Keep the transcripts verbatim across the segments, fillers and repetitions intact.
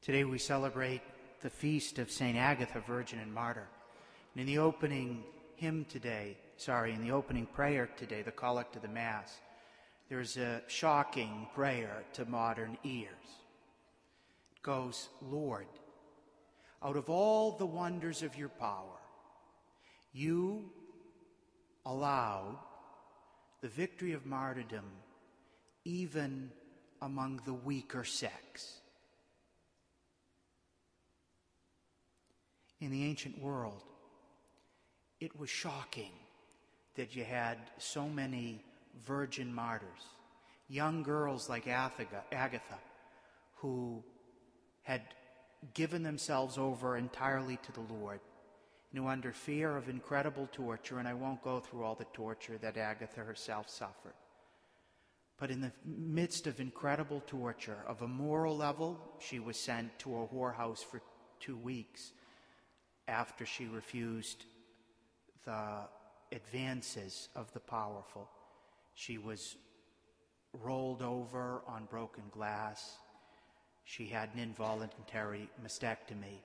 Today we celebrate the feast of Saint Agatha, Virgin and Martyr. And in the opening hymn today, sorry, in the opening prayer today, the Collect of the Mass, there's a shocking prayer to modern ears. It goes, Lord, out of all the wonders of your power, you allowed the victory of martyrdom even among the weaker sex. In the ancient world, it was shocking that you had so many virgin martyrs, young girls like Agatha, who had given themselves over entirely to the Lord, and who under fear of incredible torture, and I won't go through all the torture that Agatha herself suffered, but in the midst of incredible torture, of a moral level, she was sent to a whorehouse for two weeks after she refused the advances of the powerful. She was rolled over on broken glass. She had an involuntary mastectomy.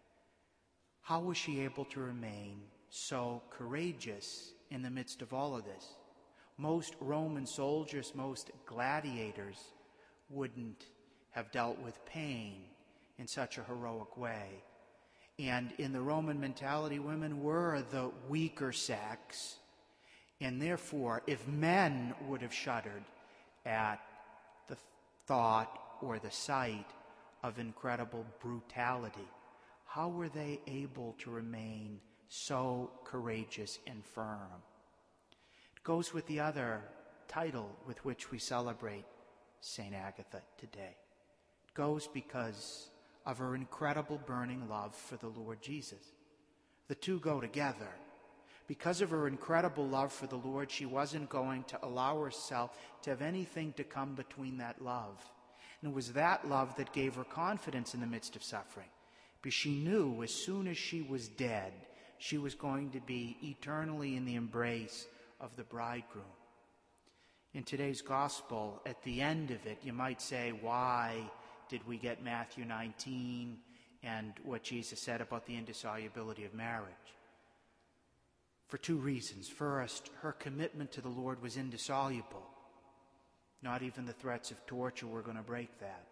How was she able to remain so courageous in the midst of all of this? Most Roman soldiers, most gladiators wouldn't have dealt with pain in such a heroic way. And in the Roman mentality, women were the weaker sex. And therefore, if men would have shuddered at the thought or the sight of incredible brutality, how were they able to remain so courageous and firm? It goes with the other title with which we celebrate Saint Agatha today. It goes because of her incredible burning love for the Lord Jesus. The two go together. Because of her incredible love for the Lord, she wasn't going to allow herself to have anything to come between that love. And it was that love that gave her confidence in the midst of suffering. Because she knew as soon as she was dead, she was going to be eternally in the embrace of the bridegroom. In today's gospel, at the end of it, you might say, why did we get Matthew nineteen and what Jesus said about the indissolubility of marriage? For two reasons. First, her commitment to the Lord was indissoluble. Not even the threats of torture were going to break that.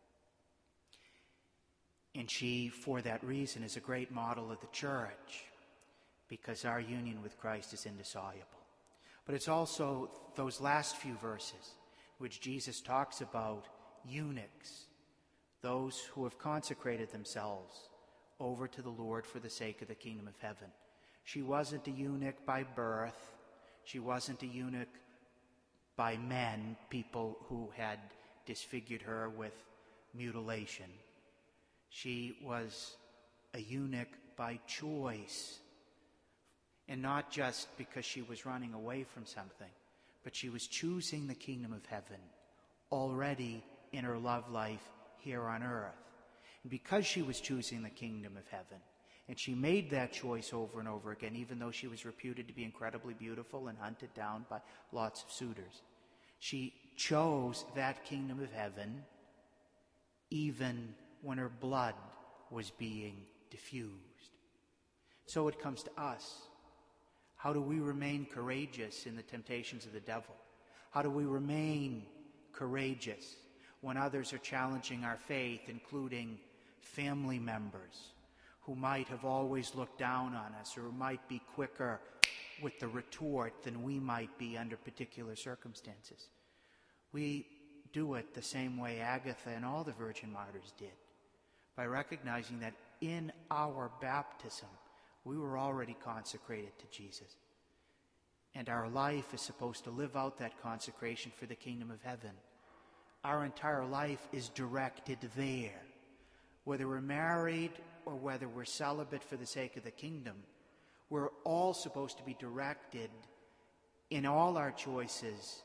And she, for that reason, is a great model of the church, because our union with Christ is indissoluble. But it's also those last few verses which Jesus talks about eunuchs, those who have consecrated themselves over to the Lord for the sake of the kingdom of heaven. She wasn't a eunuch by birth. She wasn't a eunuch by men, people who had disfigured her with mutilation. She was a eunuch by choice, and not just because she was running away from something, but she was choosing the kingdom of heaven already in her love life here on earth. And because she was choosing the kingdom of heaven, and she made that choice over and over again, even though she was reputed to be incredibly beautiful and hunted down by lots of suitors, she chose that kingdom of heaven even when her blood was being diffused. So it comes to us. How do we remain courageous in the temptations of the devil? How do we remain courageous when others are challenging our faith, including family members who might have always looked down on us, or who might be quicker with the retort than we might be under particular circumstances? We do it the same way Agatha and all the virgin martyrs did, by recognizing that in our baptism we were already consecrated to Jesus. And our life is supposed to live out that consecration for the kingdom of heaven. Our entire life is directed there. Whether we're married or whether we're celibate for the sake of the kingdom, we're all supposed to be directed in all our choices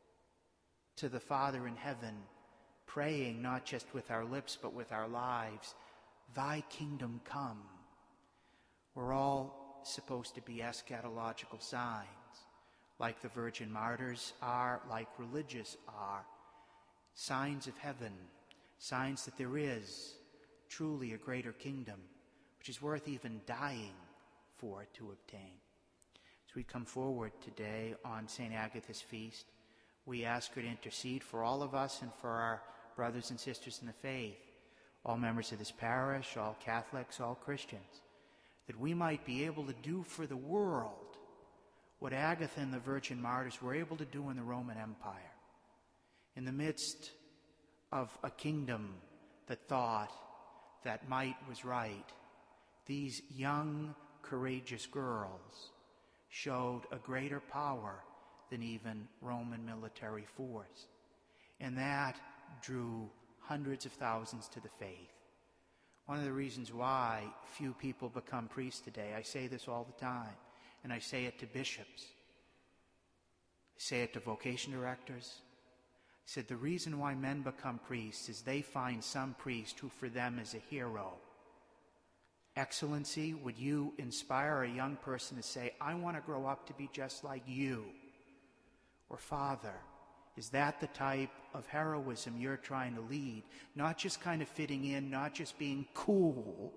to the Father in heaven, praying not just with our lips but with our lives, thy kingdom come. We're all supposed to be eschatological signs, like the virgin martyrs are, like religious are, signs of heaven, signs that there is truly a greater kingdom, which is worth even dying for to obtain. As we come forward today on Saint Agatha's feast, we ask her to intercede for all of us and for our brothers and sisters in the faith, all members of this parish, all Catholics, all Christians, that we might be able to do for the world what Agatha and the Virgin Martyrs were able to do in the Roman Empire. In the midst of a kingdom that thought that might was right, these young, courageous girls showed a greater power than even Roman military force. And that drew hundreds of thousands to the faith. One of the reasons why few people become priests today, I say this all the time, and I say it to bishops, I say it to vocation directors. I said the reason why men become priests is they find some priest who for them is a hero. Excellency, would you inspire a young person to say, I want to grow up to be just like you? Or Father, is that the type of heroism you're trying to lead? Not just kind of fitting in, not just being cool,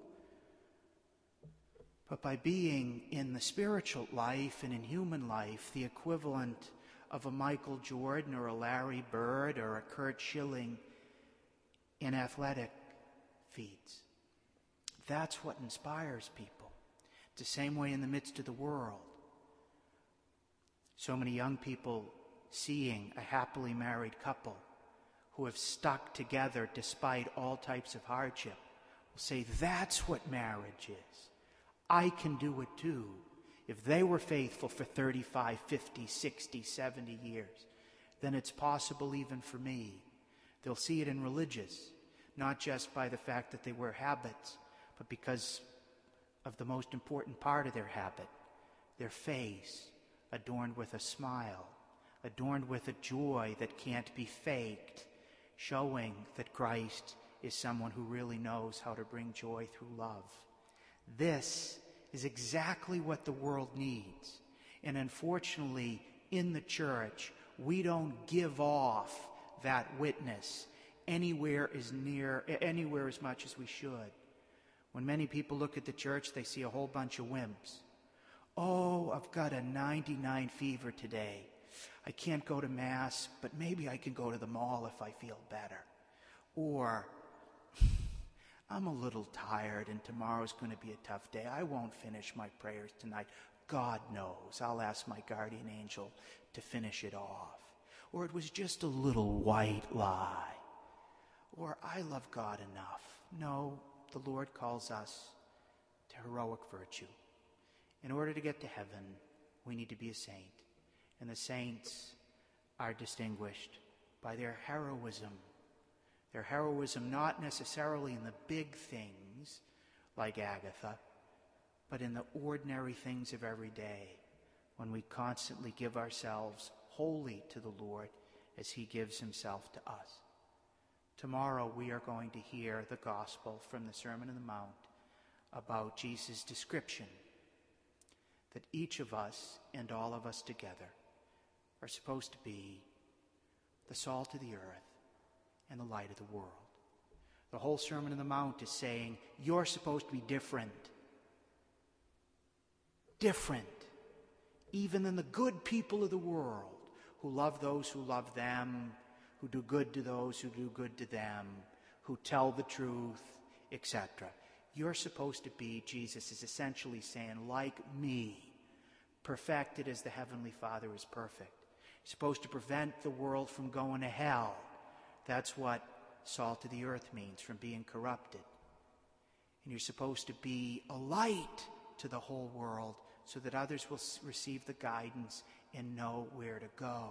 but by being in the spiritual life and in human life the equivalent of a Michael Jordan or a Larry Bird or a Kurt Schilling in athletic feats. That's what inspires people. It's the same way in the midst of the world. So many young people seeing a happily married couple who have stuck together despite all types of hardship will say, that's what marriage is. I can do it too. If they were faithful for thirty-five, fifty, sixty, seventy years, then it's possible even for me. They'll see it in religious, not just by the fact that they wear habits, but because of the most important part of their habit, their face, adorned with a smile, adorned with a joy that can't be faked, showing that Christ is someone who really knows how to bring joy through love. This is exactly what the world needs. And unfortunately, in the church, we don't give off that witness anywhere as near, anywhere as much as we should. When many people look at the church, they see a whole bunch of wimps. Oh, I've got a ninety-nine fever today. I can't go to Mass, but maybe I can go to the mall if I feel better. Or, I'm a little tired and tomorrow's going to be a tough day. I won't finish my prayers tonight. God knows. I'll ask my guardian angel to finish it off. Or it was just a little white lie. Or I love God enough. No, the Lord calls us to heroic virtue. In order to get to heaven, we need to be a saint. And the saints are distinguished by their heroism. Their heroism not necessarily in the big things like Agatha, but in the ordinary things of every day, when we constantly give ourselves wholly to the Lord as he gives himself to us. Tomorrow we are going to hear the gospel from the Sermon on the Mount about Jesus' description that each of us and all of us together are supposed to be the salt of the earth and the light of the world. The whole Sermon on the Mount is saying, you're supposed to be different. Different. Even than the good people of the world who love those who love them, who do good to those who do good to them, who tell the truth, et cetera. You're supposed to be, Jesus is essentially saying, like me, perfected as the Heavenly Father is perfect. You're supposed to prevent the world from going to hell. That's what salt of the earth means, from being corrupted. And you're supposed to be a light to the whole world so that others will receive the guidance and know where to go.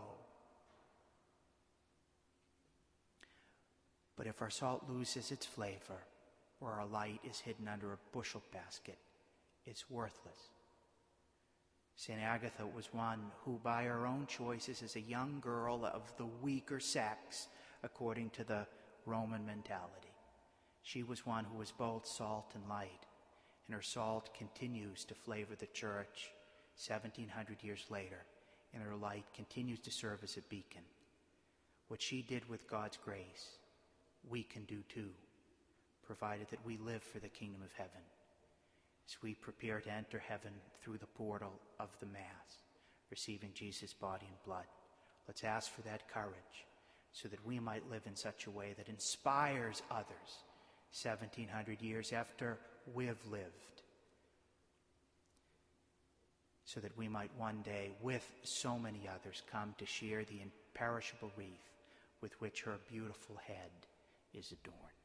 But if our salt loses its flavor, or our light is hidden under a bushel basket, it's worthless. Saint Agatha was one who, by her own choices as a young girl of the weaker sex, according to the Roman mentality, she was one who was both salt and light, and her salt continues to flavor the church seventeen hundred years later, and her light continues to serve as a beacon. What she did with God's grace, we can do too. provided that we live for the kingdom of heaven. As we prepare to enter heaven through the portal of the Mass, receiving Jesus' body and blood, let's ask for that courage so that we might live in such a way that inspires others seventeen hundred years after we've lived, so that we might one day, with so many others, come to share the imperishable wreath with which her beautiful head is adorned.